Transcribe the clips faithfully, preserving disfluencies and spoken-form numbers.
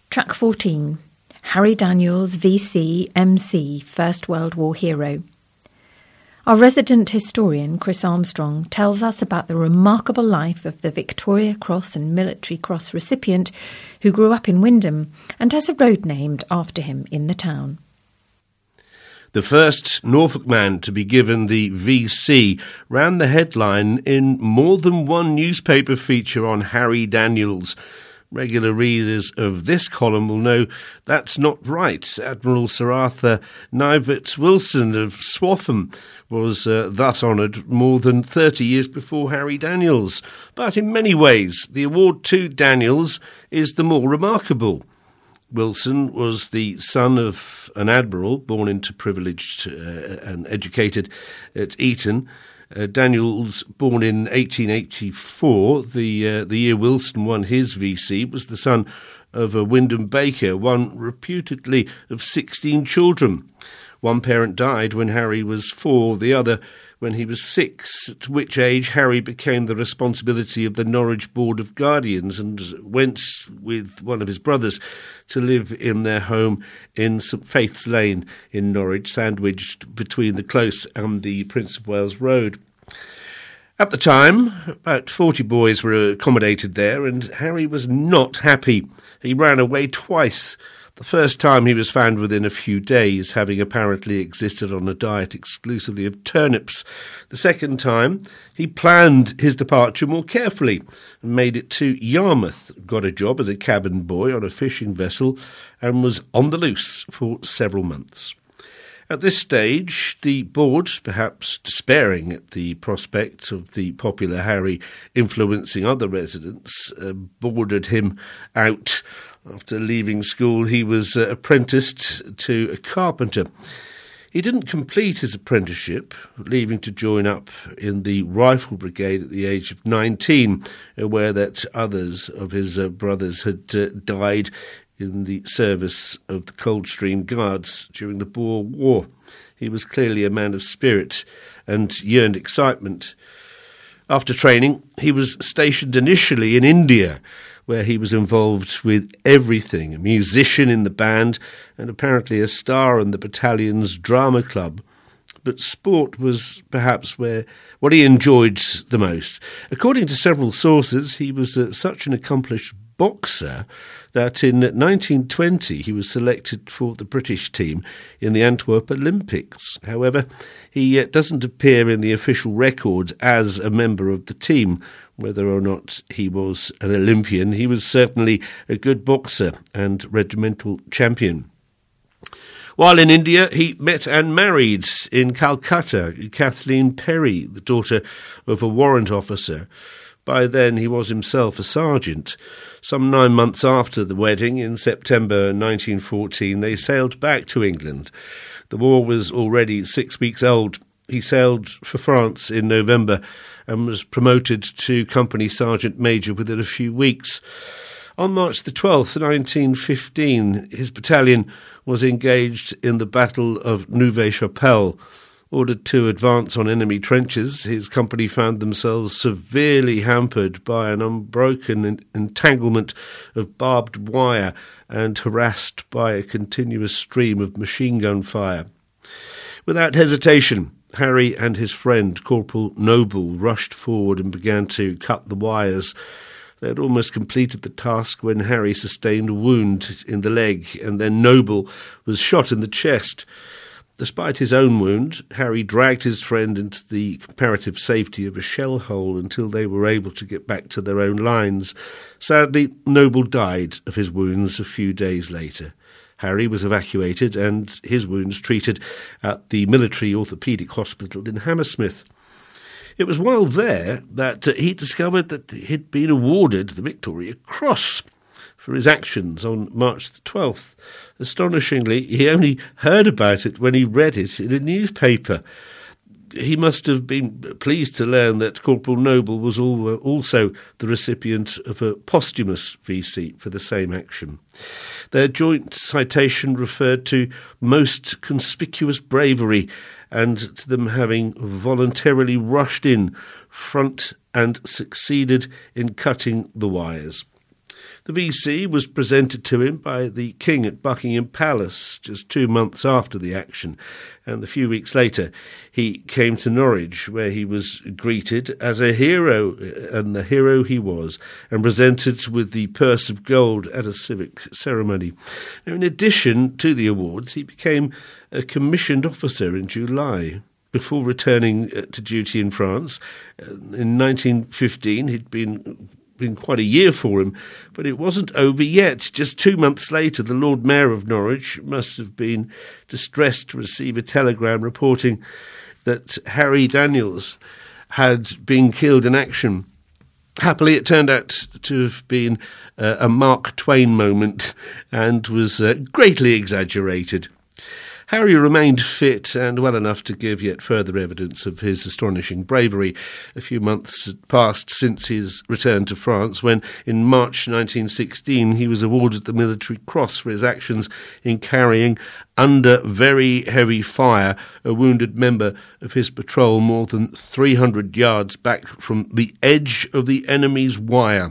Track fourteen, Harry Daniels, V C, M C, First World War hero. Our resident historian, Chris Armstrong, tells us about the remarkable life of the Victoria Cross and Military Cross recipient who grew up in Wyndham and has a road named after him in the town. The first Norfolk man to be given the V C ran the headline in more than one newspaper feature on Harry Daniels. Regular readers of this column will know that's not right. Admiral Sir Arthur Knivet Wilson of Swaffham was uh, thus honoured more than thirty years before Harry Daniels. But in many ways, the award to Daniels is the more remarkable. Wilson was the son of an admiral born into privileged uh, and educated at Eton. Uh, Daniels, born in eighteen eighty-four, the uh, the year Wilson won his V C, was the son of a Wyndham baker, one reputedly of sixteen children. One parent died when Harry was four, the other when he was six, at which age Harry became the responsibility of the Norwich Board of Guardians and went with one of his brothers to live in their home in St Faith's Lane in Norwich, sandwiched between the Close and the Prince of Wales Road. At the time, about forty boys were accommodated there, and Harry was not happy. He ran away twice. The first time he was found within a few days, having apparently existed on a diet exclusively of turnips. The second time, he planned his departure more carefully and made it to Yarmouth, got a job as a cabin boy on a fishing vessel, and was on the loose for several months. At this stage, the board, perhaps despairing at the prospect of the popular Harry influencing other residents, uh, boarded him out. After leaving school, he was uh, apprenticed to a carpenter. He didn't complete his apprenticeship, leaving to join up in the Rifle Brigade at the age of nineteen, aware that others of his uh, brothers had uh, died in the service of the Coldstream Guards during the Boer War. He was clearly a man of spirit and yearned excitement. After training, he was stationed initially in India, where he was involved with everything, a musician in the band and apparently a star in the battalion's drama club. But sport was perhaps where what he enjoyed the most. According to several sources, he was uh, such an accomplished boxer that in nineteen twenty he was selected for the British team in the Antwerp Olympics. However, he uh, doesn't appear in the official records as a member of the team. Whether or not he was an Olympian, he was certainly a good boxer and regimental champion. While in India, he met and married in Calcutta Kathleen Perry, the daughter of a warrant officer. By then, he was himself a sergeant. Some nine months after the wedding, in September nineteen fourteen, they sailed back to England. The war was already six weeks old. He sailed for France in November and was promoted to company sergeant major within a few weeks. On March the twelfth, nineteen fifteen, his battalion was engaged in the Battle of Neuve-Chapelle. Ordered to advance on enemy trenches, his company found themselves severely hampered by an unbroken entanglement of barbed wire and harassed by a continuous stream of machine gun fire. Without hesitation, Harry and his friend, Corporal Noble, rushed forward and began to cut the wires. They had almost completed the task when Harry sustained a wound in the leg, and then Noble was shot in the chest. Despite his own wound, Harry dragged his friend into the comparative safety of a shell hole until they were able to get back to their own lines. Sadly, Noble died of his wounds a few days later. Harry was evacuated and his wounds treated at the Military Orthopaedic Hospital in Hammersmith. It was while there that uh, he discovered that he'd been awarded the Victoria Cross for his actions on March the twelfth. Astonishingly, he only heard about it when he read it in a newspaper. He must have been pleased to learn that Corporal Noble was all, uh, also the recipient of a posthumous V C for the same action. Their joint citation referred to most conspicuous bravery and to them having voluntarily rushed in front and succeeded in cutting the wires. The V C was presented to him by the King at Buckingham Palace just two months after the action, and a few weeks later he came to Norwich, where he was greeted as a hero, and the hero he was, and presented with the purse of gold at a civic ceremony. Now, in addition to the awards, he became a commissioned officer in July, before returning to duty in France. In nineteen fifteen, he'd been been quite a year for him, but it wasn't over yet. Just two months later, the Lord Mayor of Norwich must have been distressed to receive a telegram reporting that Harry Daniels had been killed in action. Happily, it turned out to have been uh, a Mark Twain moment and was uh, greatly exaggerated. Harry remained fit and well enough to give yet further evidence of his astonishing bravery. A few months had passed since his return to France, when in March nineteen sixteen he was awarded the Military Cross for his actions in carrying, under very heavy fire, a wounded member of his patrol more than three hundred yards back from the edge of the enemy's wire.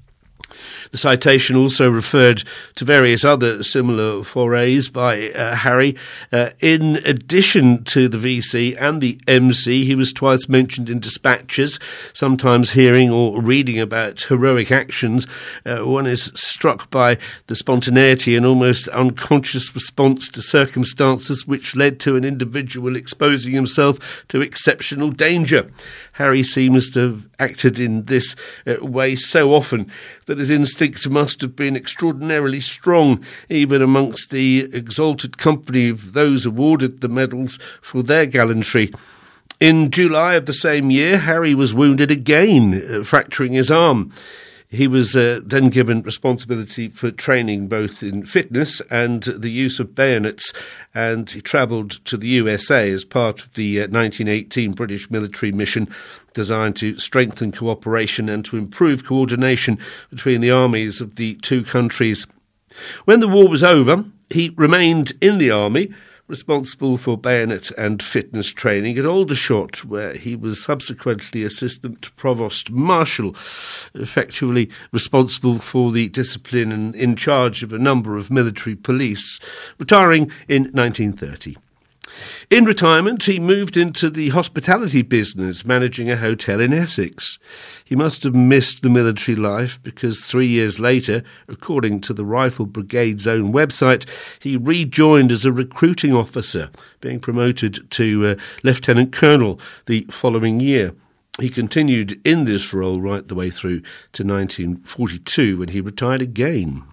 The citation also referred to various other similar forays by uh, Harry. Uh, in addition to the V C and the M C, he was twice mentioned in dispatches, sometimes hearing or reading about heroic actions. Uh, one is struck by the spontaneity and almost unconscious response to circumstances which led to an individual exposing himself to exceptional danger. Harry seems to have acted in this uh, way so often that his instincts must have been extraordinarily strong, even amongst the exalted company of those awarded the medals for their gallantry. In July of the same year, Harry was wounded again, uh, fracturing his arm. He was uh, then given responsibility for training both in fitness and the use of bayonets, and he travelled to the U S A as part of the uh, nineteen eighteen British military mission designed to strengthen cooperation and to improve coordination between the armies of the two countries. When the war was over, he remained in the army, responsible for bayonet and fitness training at Aldershot, where he was subsequently Assistant Provost Marshal, effectively responsible for the discipline and in charge of a number of military police, retiring in nineteen thirty. In retirement, he moved into the hospitality business, managing a hotel in Essex. He must have missed the military life because three years later, according to the Rifle Brigade's own website, he rejoined as a recruiting officer, being promoted to uh, Lieutenant Colonel the following year. He continued in this role right the way through to nineteen forty-two, when he retired again.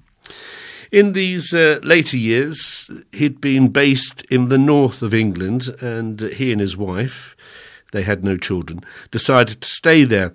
In these uh, later years, he'd been based in the north of England, and he and his wife, they had no children, decided to stay there.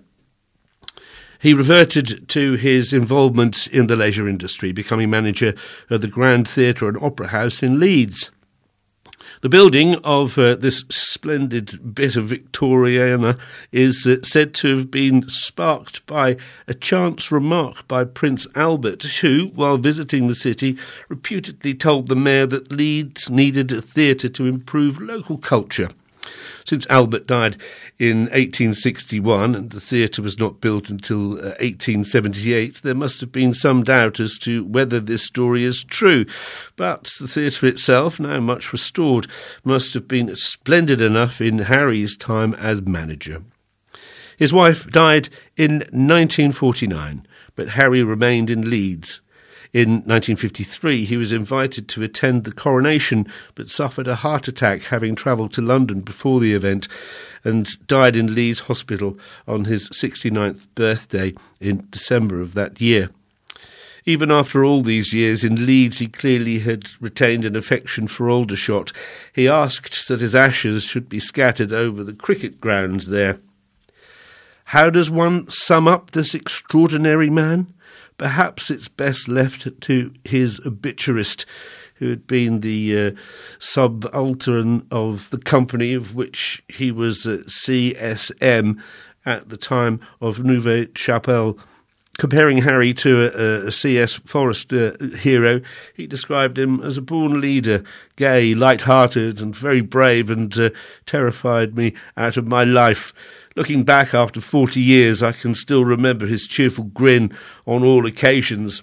He reverted to his involvement in the leisure industry, becoming manager of the Grand Theatre and Opera House in Leeds. The building of uh, this splendid bit of Victoriana is uh, said to have been sparked by a chance remark by Prince Albert, who, while visiting the city, reputedly told the mayor that Leeds needed a theatre to improve local culture. Since Albert died in eighteen sixty-one and the theatre was not built until uh, eighteen seventy-eight, there must have been some doubt as to whether this story is true. But the theatre itself, now much restored, must have been splendid enough in Harry's time as manager. His wife died in nineteen forty-nine, but Harry remained in Leeds. In nineteen fifty-three, he was invited to attend the coronation, but suffered a heart attack having travelled to London before the event, and died in Leeds Hospital on his sixty-ninth birthday in December of that year. Even after all these years in Leeds, he clearly had retained an affection for Aldershot. He asked that his ashes should be scattered over the cricket grounds there. How does one sum up this extraordinary man? Perhaps it's best left to his obituarist, who had been the uh, subaltern of the company of which he was uh, C S M at the time of Neuve Chapelle. Comparing Harry to a, a C S Forrester hero, he described him as a born leader, gay, light-hearted and very brave, and uh, terrified me out of my life. Looking back after forty years, I can still remember his cheerful grin on all occasions.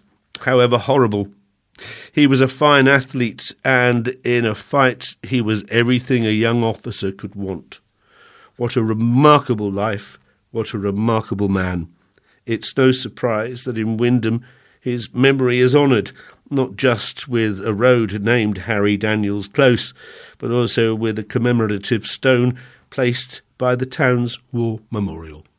however horrible. He was a fine athlete, and in a fight he was everything a young officer could want. What a remarkable life, what a remarkable man. It's no surprise that in Wymondham his memory is honoured, not just with a road named Harry Daniels Close, but also with a commemorative stone placed by the town's war memorial.